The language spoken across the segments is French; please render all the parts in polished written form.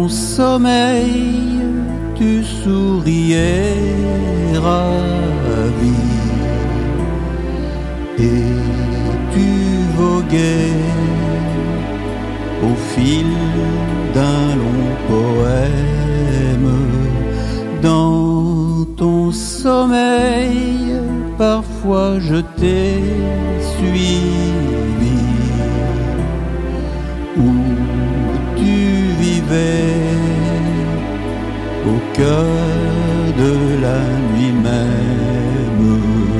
sommeil, tu souriais ravi et tu voguais au fil d'un long poème. Dans ton sommeil, parfois je t'ai suivi, où tu vivais au cœur de la nuit même.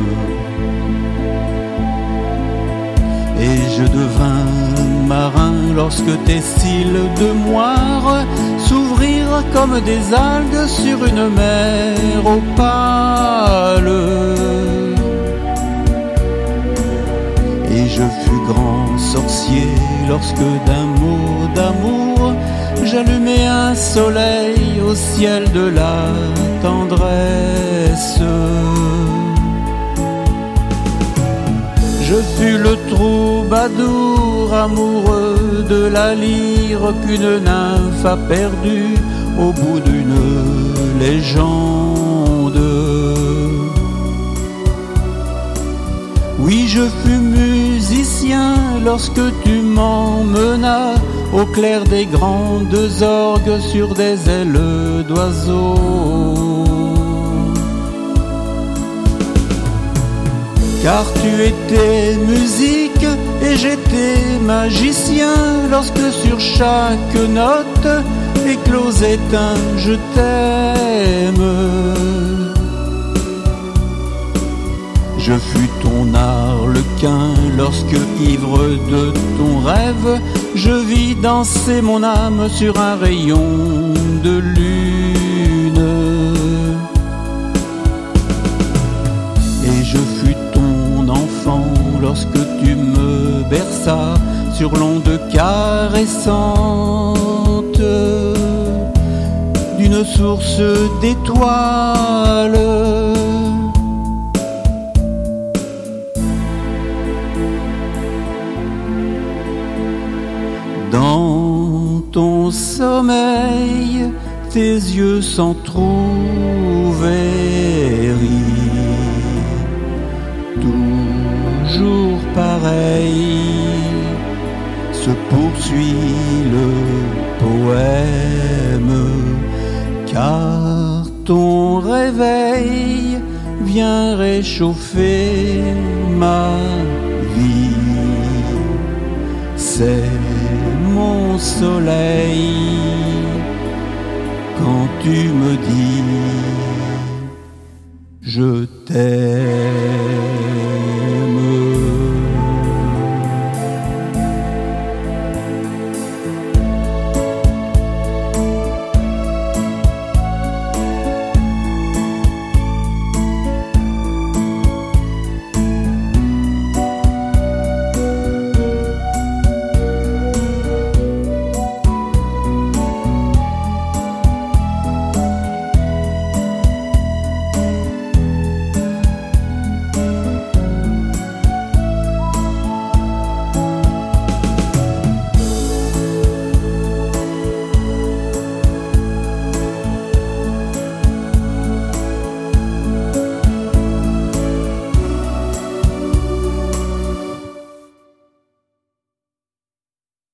Et je devins marin lorsque tes cils de moire s'ouvrirent comme des algues sur une mer opale. Et je fus grand sorcier lorsque d'un mot d'amour j'allumai un soleil au ciel de la tendresse. Je fus le troubadour amoureux de la lyre qu'une nymphe a perdue au bout d'une légende. Oui, je fus musicien lorsque tu m'emmenas au clair des grandes orgues sur des ailes d'oiseaux. Car tu étais musique et j'étais magicien lorsque sur chaque note éclosait un je t'aime. Je fus ton arlequin lorsque, ivre de ton rêve, je vis danser mon âme sur un rayon de lune. Et je fus ton enfant lorsque tu me berças sur l'onde caressante d'une source d'étoiles. Dans ton sommeil, tes yeux s'entr'ouverts, toujours pareil, se poursuit le poème, car ton réveil vient réchauffer ma vie. C'est mon soleil quand tu me dis je t'aime.